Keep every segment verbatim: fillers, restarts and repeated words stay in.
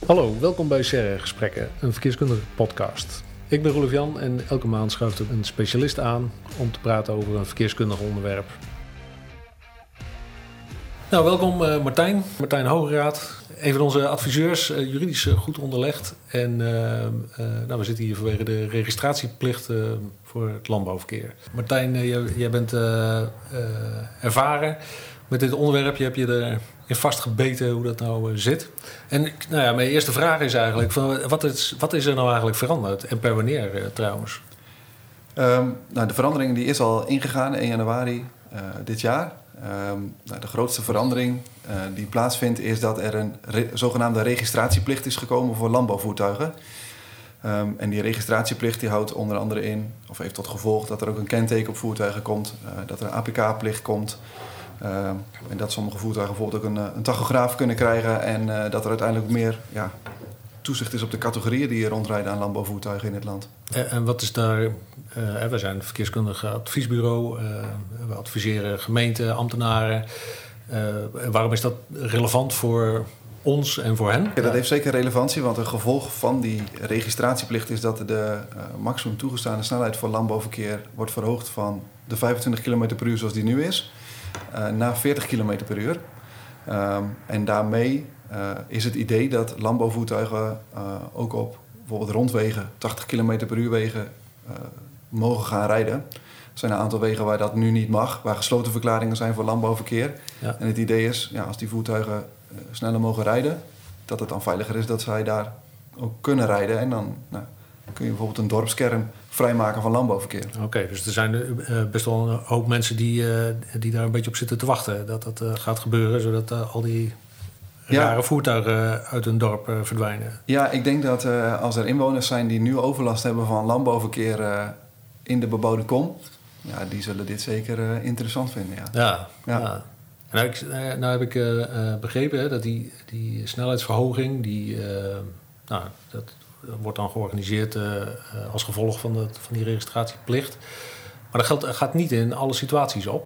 Hallo, welkom bij Serre Gesprekken, een verkeerskundige podcast. Ik ben Roelof Jan en elke maand schuift er een specialist aan om te praten over een verkeerskundig onderwerp. Nou, welkom uh, Martijn, Martijn Hogeraad, een van onze adviseurs, uh, juridisch uh, goed onderlegd. En uh, uh, nou, we zitten hier vanwege de registratieplicht uh, voor het landbouwverkeer. Martijn, uh, jij, jij bent uh, uh, ervaren met dit onderwerp. Je hebt je erin vastgebeten hoe dat nou uh, zit. En nou ja, mijn eerste vraag is eigenlijk, van, wat, is, wat is er nou eigenlijk veranderd? En per wanneer uh, trouwens? Um, nou, de verandering die is al ingegaan één januari uh, dit jaar. Um, nou, de grootste verandering uh, die plaatsvindt is dat er een re- zogenaamde registratieplicht is gekomen voor landbouwvoertuigen. Um, en die registratieplicht die houdt onder andere in, of heeft tot gevolg dat er ook een kenteken op voertuigen komt, uh, dat er een A P K-plicht komt. Uh, en dat sommige voertuigen bijvoorbeeld ook een, een tachograaf kunnen krijgen en uh, dat er uiteindelijk meer ja, toezicht is op de categorieën die rondrijden aan landbouwvoertuigen in het land. En wat is daar, uh, we zijn een verkeerskundig adviesbureau, uh, we adviseren gemeenten, ambtenaren. Uh, waarom is dat relevant voor ons en voor hen? Ja, dat heeft zeker relevantie, want een gevolg van die registratieplicht is dat de uh, maximum toegestane snelheid voor landbouwverkeer wordt verhoogd van de vijfentwintig kilometer per uur zoals die nu is, uh, naar veertig kilometer per uur. Um, en daarmee uh, is het idee dat landbouwvoertuigen uh, ook op bijvoorbeeld rondwegen, tachtig kilometer per uur wegen, uh, mogen gaan rijden. Er zijn een aantal wegen waar dat nu niet mag, waar gesloten verklaringen zijn voor landbouwverkeer. Ja. En het idee is, ja, als die voertuigen uh, sneller mogen rijden, dat het dan veiliger is dat zij daar ook kunnen rijden. En dan nou, kun je bijvoorbeeld een dorpskern vrijmaken van landbouwverkeer. Oké, okay, dus er zijn uh, best wel een hoop mensen die, uh, die daar een beetje op zitten te wachten. Dat dat uh, gaat gebeuren, zodat uh, al die rare ja. voertuigen uit hun dorp uh, verdwijnen. Ja, ik denk dat uh, als er inwoners zijn die nu overlast hebben van landbouwverkeer uh, in de bebouwde kom, ja, die zullen dit zeker uh, interessant vinden. Ja, ja. ja. ja. Nou, ik, nou heb ik uh, begrepen hè, dat die, die snelheidsverhoging, die, uh, nou, dat wordt dan georganiseerd uh, als gevolg van, de, van die registratieplicht. Maar dat geldt, gaat niet in alle situaties op.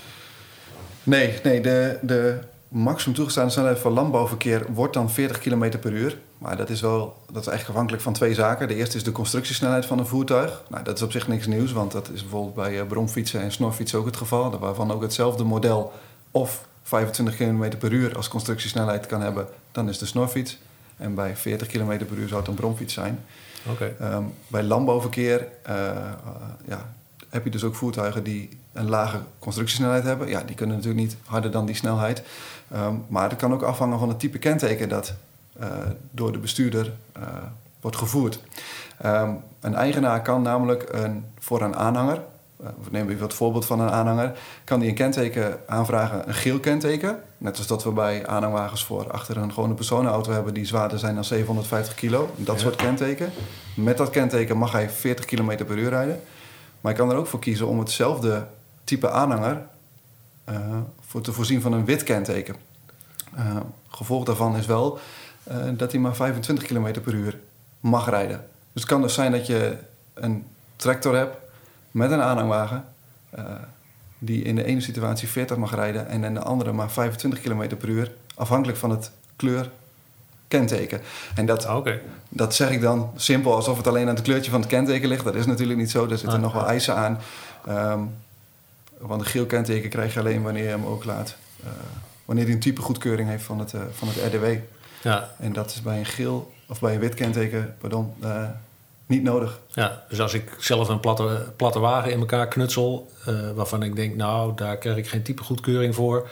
Nee, nee de, de maximum toegestane snelheid voor landbouwverkeer wordt dan veertig kilometer per uur. Maar dat is wel, dat is eigenlijk afhankelijk van twee zaken. De eerste is de constructiesnelheid van een voertuig. Nou, dat is op zich niks nieuws, want dat is bijvoorbeeld bij uh, bromfietsen en snorfietsen ook het geval. Waarvan ook hetzelfde model of vijfentwintig kilometer per uur als constructiesnelheid kan hebben, dan is de snorfiets. En bij veertig kilometer per uur zou het een bromfiets zijn. Okay. Um, bij landbouwverkeer uh, uh, ja, heb je dus ook voertuigen die een lage constructiesnelheid hebben. Ja, die kunnen natuurlijk niet harder dan die snelheid. Um, maar het kan ook afhangen van het type kenteken dat uh, door de bestuurder uh, wordt gevoerd. Um, een eigenaar kan namelijk een, voor een aanhanger, uh, we nemen even het voorbeeld van een aanhanger, kan die een kenteken aanvragen, een geel kenteken. Net als dat we bij aanhangwagens voor achter een gewone personenauto hebben die zwaarder zijn dan zevenhonderdvijftig kilo. Dat ja. soort kenteken. Met dat kenteken mag hij veertig kilometer per uur rijden. Maar hij kan er ook voor kiezen om hetzelfde type aanhanger uh, voor te voorzien van een wit kenteken. Uh, gevolg daarvan is wel uh, dat hij maar vijfentwintig kilometer per uur mag rijden. Dus het kan dus zijn dat je een tractor hebt met een aanhangwagen uh, die in de ene situatie veertig mag rijden en in de andere maar vijfentwintig kilometer per uur, afhankelijk van het kleur kenteken. En dat, okay. dat zeg ik dan simpel alsof het alleen aan het kleurtje van het kenteken ligt. Dat is natuurlijk niet zo, daar zitten ah, nog wel eisen aan. Um, want een geel kenteken krijg je alleen wanneer je hem ook laat. Uh, wanneer hij een type goedkeuring heeft van het, uh, van het R D W. Ja. En dat is bij een geel of bij een wit kenteken, pardon, uh, niet nodig. Ja, dus als ik zelf een platte, platte wagen in elkaar knutsel, uh, waarvan ik denk, nou, daar krijg ik geen type goedkeuring voor,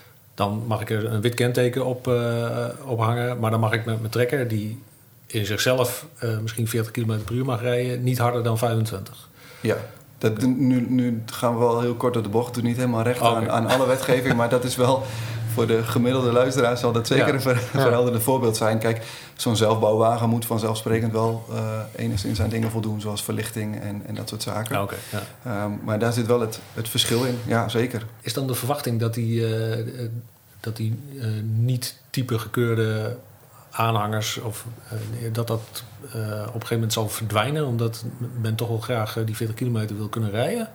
dan mag ik er een wit kenteken op, uh, op hangen. Maar dan mag ik met mijn trekker, die in zichzelf uh, misschien veertig kilometer per uur mag rijden, niet harder dan vijfentwintig. Ja, dat, nu, nu gaan we wel heel kort door de bocht. Doe niet helemaal recht okay. aan, aan alle wetgeving, maar dat is wel voor de gemiddelde luisteraar zal dat zeker ja. een ver, verhelderende ja. voorbeeld zijn. Kijk, zo'n zelfbouwwagen moet vanzelfsprekend wel uh, enigszins aan dingen voldoen, zoals verlichting en, en dat soort zaken. Ja, okay, ja. um, maar daar zit wel het, het verschil in, ja zeker. Is dan de verwachting dat die, uh, dat die uh, niet type gekeurde aanhangers, of uh, dat dat uh, op een gegeven moment zal verdwijnen, omdat men toch wel graag uh, die veertig kilometer wil kunnen rijden?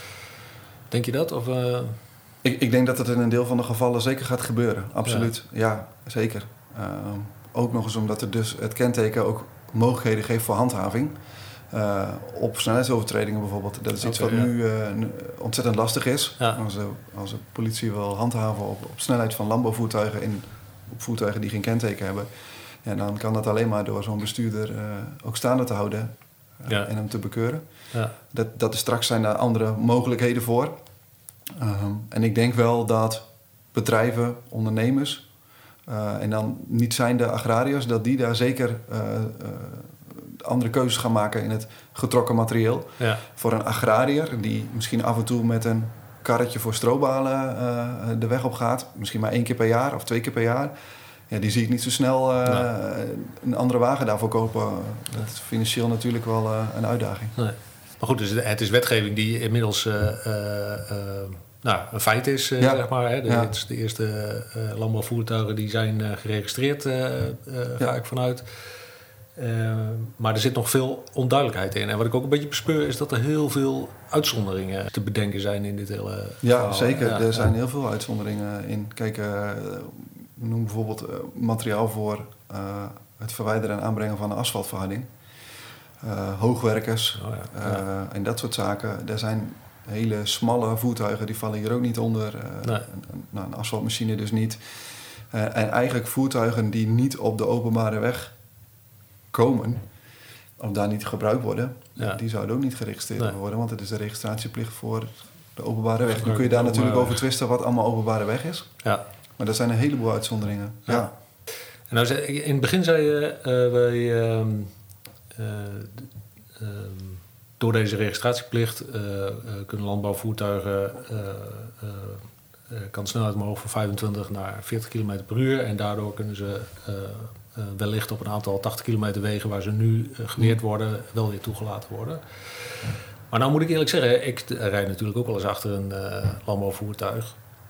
Denk je dat? Of, uh... ik, ik denk dat het in een deel van de gevallen zeker gaat gebeuren, absoluut. Ja, ja zeker. Uh, ook nog eens omdat er dus het kenteken ook mogelijkheden geeft voor handhaving. Uh, op snelheidsovertredingen bijvoorbeeld. Dat is iets okay, wat ja. nu uh, ontzettend lastig is. Ja. Als, de, als de politie wil handhaven op, op snelheid van landbouwvoertuigen... in op voertuigen die geen kenteken hebben... Ja, dan kan dat alleen maar door zo'n bestuurder uh, ook staande te houden... Uh, ja. en hem te bekeuren. Ja. Dat, dat er straks zijn daar andere mogelijkheden voor. Um, en ik denk wel dat bedrijven, ondernemers... Uh, en dan niet zijn de agrariërs... dat die daar zeker uh, uh, andere keuzes gaan maken in het getrokken materieel. Ja. Voor een agrariër die misschien af en toe met een karretje voor strobalen uh, de weg op gaat... misschien maar één keer per jaar of twee keer per jaar... Ja, die zie ik niet zo snel uh, nee. een andere wagen daarvoor kopen. Dat is financieel natuurlijk wel uh, een uitdaging. Nee. Maar goed, dus het is wetgeving die inmiddels uh, uh, uh, nou, een feit is, uh, ja. zeg maar. Hè. De, ja. Het is de eerste uh, landbouwvoertuigen die zijn uh, geregistreerd, uh, uh, ja. ga ik vanuit. Uh, maar er zit nog veel onduidelijkheid in. En wat ik ook een beetje bespeur is dat er heel veel uitzonderingen te bedenken zijn in dit hele Ja, verhaal. zeker. Ja, er zijn ja. heel veel uitzonderingen in. Kijk, uh, noem bijvoorbeeld uh, materiaal voor uh, het verwijderen en aanbrengen van een asfaltverharding. Uh, hoogwerkers oh ja, ja. Uh, en dat soort zaken. Er zijn hele smalle voertuigen, die vallen hier ook niet onder. Uh, nee. een, nou, een asfaltmachine dus niet. Uh, en eigenlijk voertuigen die niet op de openbare weg komen, of daar niet gebruikt worden, ja. die zouden ook niet geregistreerd nee. worden, want het is de registratieplicht voor de openbare weg. Dan kun je daar natuurlijk over twisten wat allemaal openbare weg is. Ja. Maar dat zijn een heleboel uitzonderingen. Ja. Ja. En nou, in het begin zei je, uh, wij, uh, uh, uh, door deze registratieplicht uh, uh, kunnen landbouwvoertuigen uh, uh, uh, kan snelheid omhoog van vijfentwintig naar veertig kilometer per uur en daardoor kunnen ze uh, uh, wellicht op een aantal tachtig kilometer wegen waar ze nu uh, geweerd worden wel weer toegelaten worden. Maar nou moet ik eerlijk zeggen, ik rijd natuurlijk ook wel eens achter een uh, landbouwvoertuig.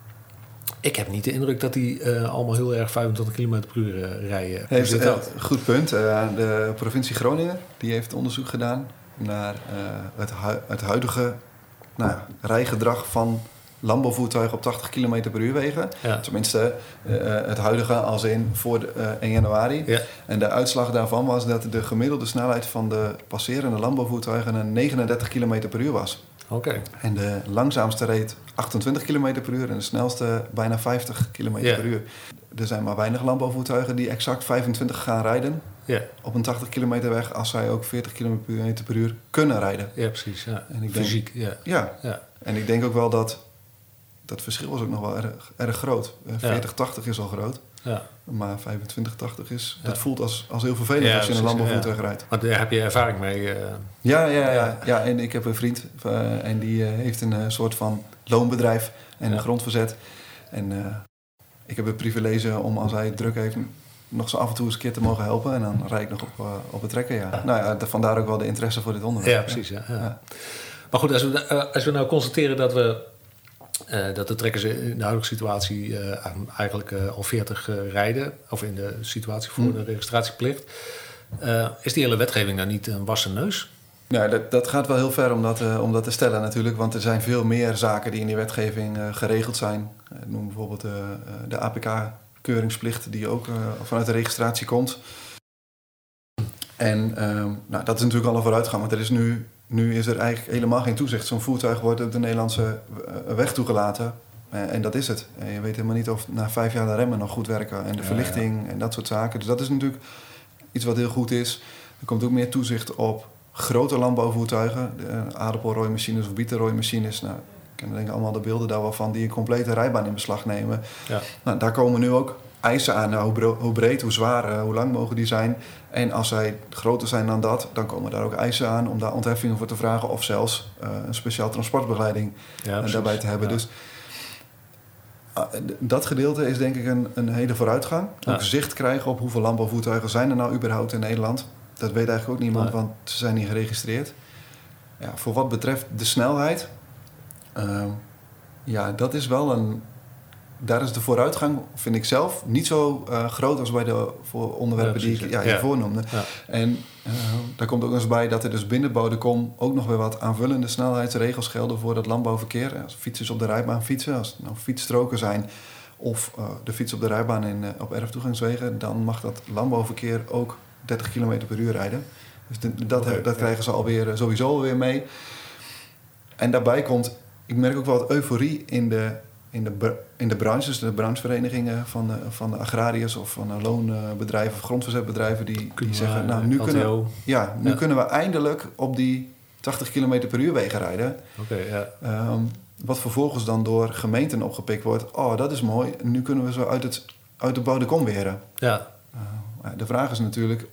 Ik heb niet de indruk dat die uh, allemaal heel erg vijfentwintig kilometer per uur uh, rijden. Heeft, uh, goed punt. Uh, de provincie Groningen die heeft onderzoek gedaan naar uh, het, hu- het huidige nou, rijgedrag van landbouwvoertuigen op tachtig kilometer per uur wegen. Ja. Tenminste, uh, het huidige als in voor de, uh, één januari. Ja. En de uitslag daarvan was dat de gemiddelde snelheid van de passerende landbouwvoertuigen een negenendertig kilometer per uur was. Okay. En de langzaamste reed achtentwintig kilometer per uur en de snelste bijna vijftig kilometer yeah. per uur. Er zijn maar weinig landbouwvoertuigen die exact vijfentwintig gaan rijden yeah. op een tachtig kilometer weg als zij ook veertig kilometer per uur kunnen rijden. Ja, precies. Ja. En ik Fysiek, denk, ja. Ja. ja. En ik denk ook wel dat dat verschil was ook nog wel erg, erg groot. veertig tachtig is al groot. Ja. Maar vijfentwintig tachtig is, ja. dat voelt als, als heel vervelend ja, als je in een landbouwvoertuig ja. rijdt. Maar daar heb je ervaring mee? Uh... Ja, ja, ja, ja. En ik heb een vriend uh, en die uh, heeft een uh, soort van loonbedrijf en ja. een grondverzet. En uh, ik heb het privilege om als hij het druk heeft nog zo af en toe eens een keer te mogen helpen. En dan rijd ik nog op, uh, op het trekken, ja. Nou ja, vandaar ook wel de interesse voor dit onderwerp. Ja, precies, ja. ja. ja. Maar goed, als we, uh, als we nou constateren dat we Uh, dat de trekkers in de huidige situatie uh, eigenlijk uh, al veertig uh, rijden, of in de situatie voor mm. de registratieplicht. Uh, is die hele wetgeving nou niet een wassen neus? Ja, dat, dat gaat wel heel ver om dat, uh, om dat te stellen natuurlijk, want er zijn veel meer zaken die in die wetgeving uh, geregeld zijn. Uh, noem bijvoorbeeld uh, de A P K-keuringsplicht die ook uh, vanuit de registratie komt. En uh, nou, dat is natuurlijk al een vooruitgang, want er is nu... Nu is er eigenlijk helemaal geen toezicht. Zo'n voertuig wordt op de Nederlandse weg toegelaten. En dat is het. En je weet helemaal niet of na vijf jaar de remmen nog goed werken. En de ja, verlichting ja. en dat soort zaken. Dus dat is natuurlijk iets wat heel goed is. Er komt ook meer toezicht op grote landbouwvoertuigen. De aardappelrooimachines of bietenrooimachines. Nou, ik ken denk ik allemaal de beelden daar wel van. Die een complete rijbaan in beslag nemen. Ja. Nou, daar komen nu ook eisen aan. Nou, hoe, bro- hoe breed, hoe zwaar, uh, hoe lang mogen die zijn. En als zij groter zijn dan dat, dan komen daar ook eisen aan om daar ontheffingen voor te vragen. Of zelfs uh, een speciaal transportbegeleiding ja, uh, daarbij te hebben. Ja. Dus uh, dat gedeelte is denk ik een, een hele vooruitgang. Ja. Ook zicht krijgen op hoeveel landbouwvoertuigen zijn er nou überhaupt in Nederland. Dat weet eigenlijk ook niemand, nee. want ze zijn niet geregistreerd. Ja, voor wat betreft de snelheid, uh, ja, dat is wel een... Daar is de vooruitgang, vind ik zelf, niet zo uh, groot als bij de voor onderwerpen ja, die ik ja, hiervoor ja. noemde. Ja. En uh, daar komt ook nog eens bij dat er dus binnen Bodecom ook nog weer wat aanvullende snelheidsregels gelden voor het landbouwverkeer. Als fietsers op de rijbaan fietsen, als er nou fietsstroken zijn of uh, de fiets op de rijbaan in, uh, op erftoegangswegen, dan mag dat landbouwverkeer ook dertig kilometer per uur rijden. Dus de, dat, okay, dat krijgen ze alweer uh, sowieso weer mee. En daarbij komt, ik merk ook wel wat euforie in de, in de, in de branches, de brancheverenigingen van de, van de agrariërs of van de loonbedrijven of grondverzetbedrijven die, die zeggen, nou nu, kunnen, ja, nu ja. kunnen we eindelijk op die tachtig kilometer per uur wegen rijden. Okay, ja. um, wat vervolgens dan door gemeenten opgepikt wordt. Oh, dat is mooi. Nu kunnen we zo uit, het, uit de bouwde kom weren. Ja. Uh, de vraag is natuurlijk,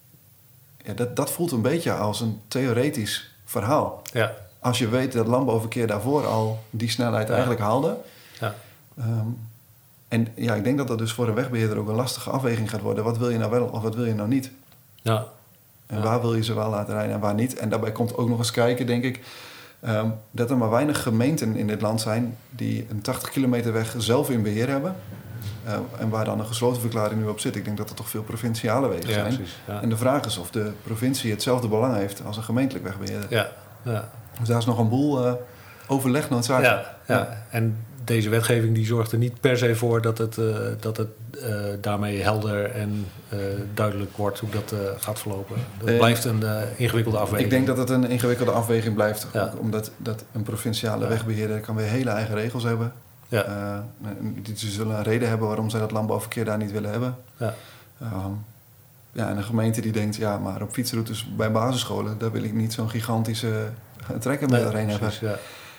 ja, dat, dat voelt een beetje als een theoretisch verhaal. Ja. Als je weet dat landbouwverkeer daarvoor al die snelheid ja. eigenlijk haalde. Ja. Um, en ja, ik denk dat dat dus voor een wegbeheerder ook een lastige afweging gaat worden. Wat wil je nou wel of wat wil je nou niet? Ja. En ja. waar wil je ze wel laten rijden en waar niet? En daarbij komt ook nog eens kijken, denk ik, um, dat er maar weinig gemeenten in dit land zijn die een tachtig kilometer weg zelf in beheer hebben. Uh, en waar dan een gesloten verklaring nu op zit. Ik denk dat er toch veel provinciale wegen ja, zijn. Precies, ja. En de vraag is of de provincie hetzelfde belang heeft als een gemeentelijk wegbeheerder. Ja, ja. Dus daar is nog een boel uh, overleg noodzakelijk. Ja, ja. ja, en deze wetgeving die zorgt er niet per se voor dat het, uh, dat het uh, daarmee helder en uh, duidelijk wordt hoe dat uh, gaat verlopen. Dat uh, blijft een uh, ingewikkelde afweging. Ik denk dat het een ingewikkelde afweging blijft. Ja. Ook omdat dat een provinciale ja. wegbeheerder kan weer hele eigen regels hebben. Ja. Uh, die zullen een reden hebben waarom zij dat landbouwverkeer daar niet willen hebben. Ja. Um, ja, en een gemeente die denkt, ja, maar op fietsroutes bij basisscholen, daar wil ik niet zo'n gigantische trekker mee doorheen hebben. Ja.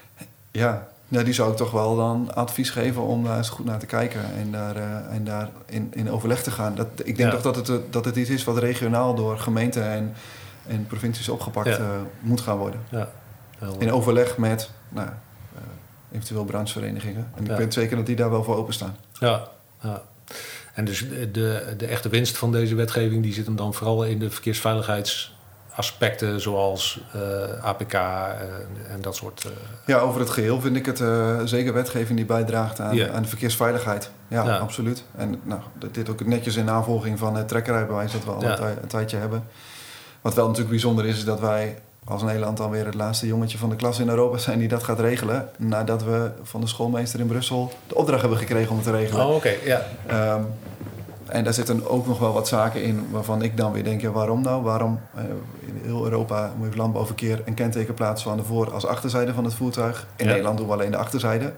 Ja, ja, die zou ik toch wel dan advies geven om daar eens goed naar te kijken en daar, uh, en daar in, in overleg te gaan. Dat, ik denk ja. toch dat het, dat het iets is wat regionaal door gemeenten en, en provincies opgepakt ja. uh, moet gaan worden. Ja. In overleg met nou, uh, eventueel brancheverenigingen. En ik ja. weet zeker dat die daar wel voor openstaan. Ja, ja. En dus de, de echte winst van deze wetgeving die zit hem dan vooral in de verkeersveiligheidsaspecten zoals uh, A P K uh, en dat soort... Uh... Ja, over het geheel vind ik het uh, zeker wetgeving die bijdraagt aan, yeah. aan de verkeersveiligheid. Ja, ja. absoluut. En nou, dit ook netjes in navolging van het trekkerrijbewijs dat we al ja. een tijdje hebben. Wat wel natuurlijk bijzonder is, is dat wij als Nederland dan weer het laatste jongetje van de klas in Europa zijn die dat gaat regelen. Nadat we van de schoolmeester in Brussel de opdracht hebben gekregen om het te regelen. Oh, oké, okay. ja. Um, en daar zitten ook nog wel wat zaken in waarvan ik dan weer denk, ja, waarom nou? Waarom uh, in heel Europa moet je landbouwverkeer een kentekenplaats aan de voor- als achterzijde van het voertuig. In ja. Nederland doen we alleen de achterzijde.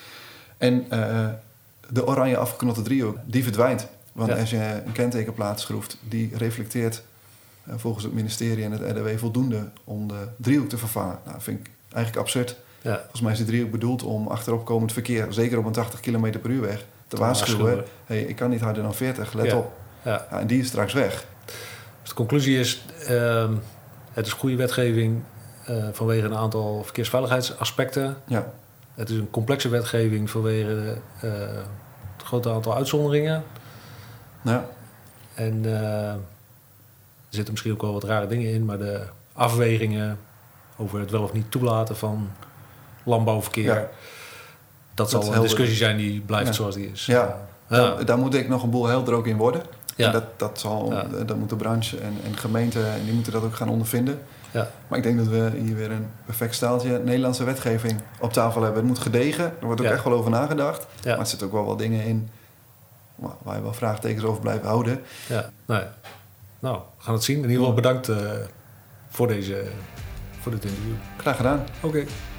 En uh, de oranje afgeknotte driehoek, die verdwijnt. Want ja. als je een kentekenplaat schroeft, die reflecteert uh, volgens het ministerie en het R D W voldoende om de driehoek te vervangen. Nou, dat vind ik eigenlijk absurd. Ja. Volgens mij is de driehoek bedoeld om achteropkomend verkeer, zeker op een tachtig kilometer per uur weg, te waarschuwen. Hey, ik kan niet harder dan veertig, let ja. op. Ja. Ja, en die is straks weg. Dus de conclusie is, uh, het is goede wetgeving uh, vanwege een aantal verkeersveiligheidsaspecten. Ja. Het is een complexe wetgeving vanwege uh, het grote aantal uitzonderingen. Ja. En uh, er zitten misschien ook wel wat rare dingen in, maar de afwegingen over het wel of niet toelaten van landbouwverkeer, ja. dat, dat zal een helder. discussie zijn die blijft ja. zoals die is. Ja, ja. Daar, daar moet ik nog een boel helder ook in worden. Ja. En dat, dat, zal, ja. dat moet de branche en, en gemeenten en die moeten dat ook gaan ondervinden. Ja. Maar ik denk dat we hier weer een perfect staaltje Nederlandse wetgeving op tafel hebben. Het moet gedegen, er wordt ook ja. echt wel over nagedacht. Ja. Maar er zitten ook wel wat dingen in waar je wel vraagtekens over blijven houden. Ja, nou, ja. nou we gaan het zien. In ieder geval bedankt uh, voor, deze, voor dit interview. Graag gedaan. Oké. Okay.